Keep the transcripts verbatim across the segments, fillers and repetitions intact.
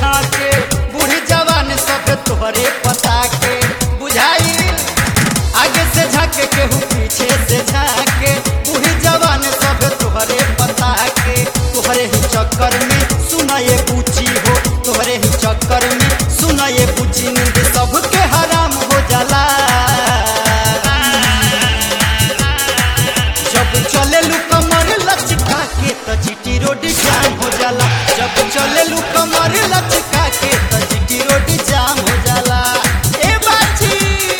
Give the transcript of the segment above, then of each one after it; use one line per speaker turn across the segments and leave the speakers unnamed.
झाके बूढ़ी जवान सब तोहरे पता के बुझाई आगे से झाके केहू पीछे से झाके बूढ़ी जवान सब तोहरे पता के तोहरे ही चक्कर में सुना ये पूछी हो तोहरे ही चक्कर में सुना ये पूछी नींद सबके हराम हो जाला जब चले लू कमर लचका के तो जीटी रोड जाम हो जाला जब चले लू कमर लचका के तो जीटी रोड जाम हो जाला ए बाची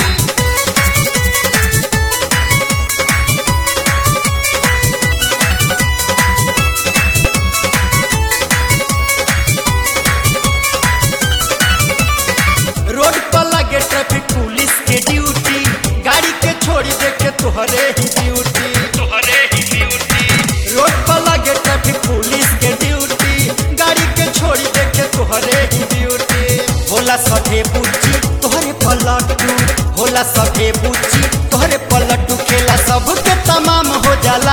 रोड पर लगे ट्रैफिक पुलिस के ड्यूटी गाड़ी के छोड़ी देखे तोहरे ही ड्यूटी
तोहरे ही ड्यूटी
रोड पर लगे ट्रैफिक पुलिस के ड्यूटी गाड़ी के छोड़ी देखे तोहरे ही ड्यूटी होला सभे बुच्ची तोहरे पलटू होला सभे बुच्ची तोहरे पलटू खेला सबके तमाम हो जाला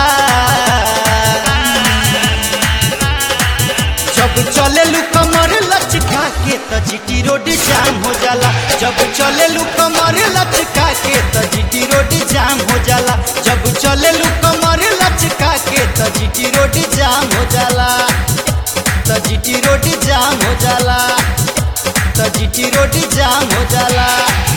जब चले लू कमर लचका के तो जीटी रोड जाम हो जाला जब चले लू कमर लचका के तो जीटी रोड जाम हो जाला जब चले लू कमर लचका के तो जीटी रोड जाम हो जाला तो जीटी रोड जाम हो जाला तो जीटी रोड जाम हो जाला।